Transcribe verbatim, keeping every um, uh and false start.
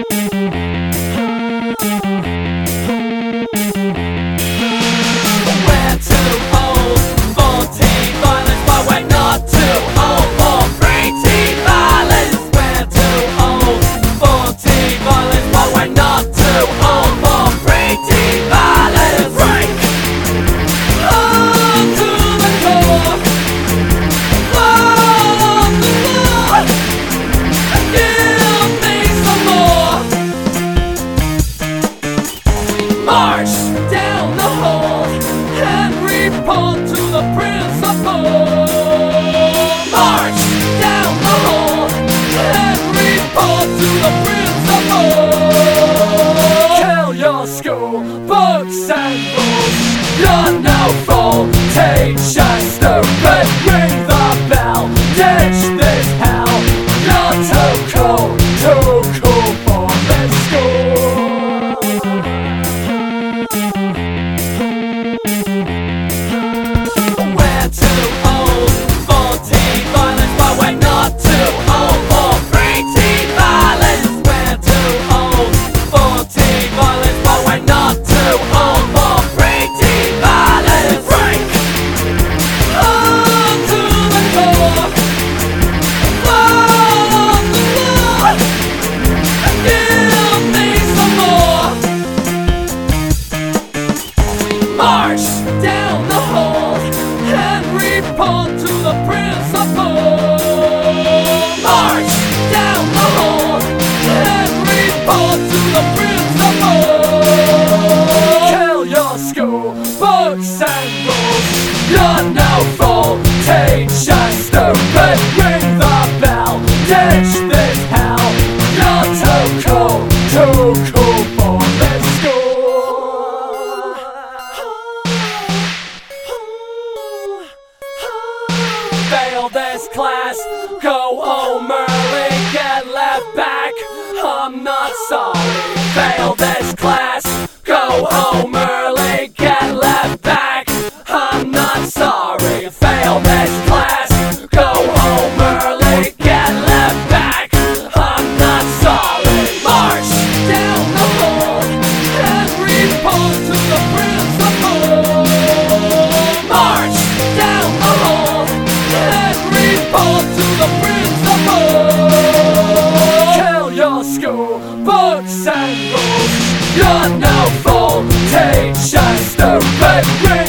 We're too old for teen violence, but we're not too old for pre-teen violence. We're too old for teen violence, but we're not too old for pre-teen violence. Break on to the core, on the floor, give me some more. March down the hall and report to the principal. March down the hall and report to the principal. Tell your school books and rules. You're no fool, teach us stupid. Ring the bell, ditch this hell. You're too cool, too cool for this school. We're too old for teen violence, but we're not too old for pre-teen violence. We're too old for teen violence, but we're not too old for pre-teen violence. Break on to the core, on the floor, give me some more. March down the hall and report to the principal. March down the hall and report to the principal. Tell your school books and rules. You're no fool, teach us stupid. Ring the bell, ditch this hell. You're too cool, too cool for this school. Fail this class, go home early, get left back. I'm not sorry. Fail this class, go home early, get left back. I'm not sorry. Fail this class, go home early, get left back. I'm not sorry. March down the hall and report to the principal. March down the hall and report to the principal. Tell your school books and rules. You're no fool, teach us stupid.